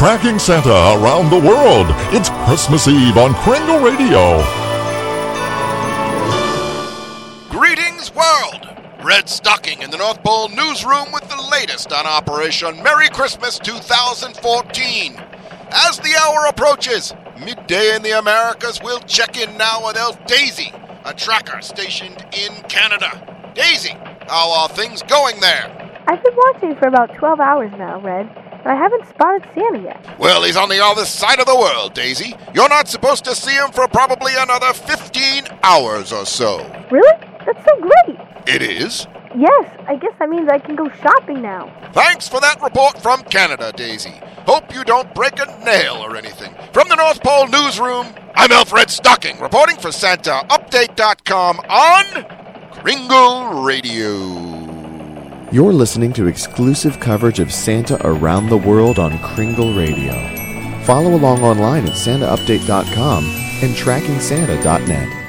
Tracking Santa Around the World. It's Christmas Eve on Kringle Radio. Greetings, world! Red Stocking in the North Pole newsroom with the latest on Operation Merry Christmas 2014. As the hour approaches, midday in the Americas, we'll check in now with Elf Daisy, a tracker stationed in Canada. Daisy, how are things going there? I've been watching for about 12 hours now, Red, and I haven't spotted Santa yet. Well, he's on the other side of the world, Daisy. You're not supposed to see him for probably another 15 hours or so. Really? That's so great! It is? Yes, I guess that means I can go shopping now. Thanks for that report from Canada, Daisy. Hope you don't break a nail or anything. From the North Pole newsroom, I'm Red Stocking, reporting for SantaUpdate.com on Kringle Radio. You're listening to exclusive coverage of Santa around the world on Kringle Radio. Follow along online at SantaUpdate.com and TrackingSanta.net.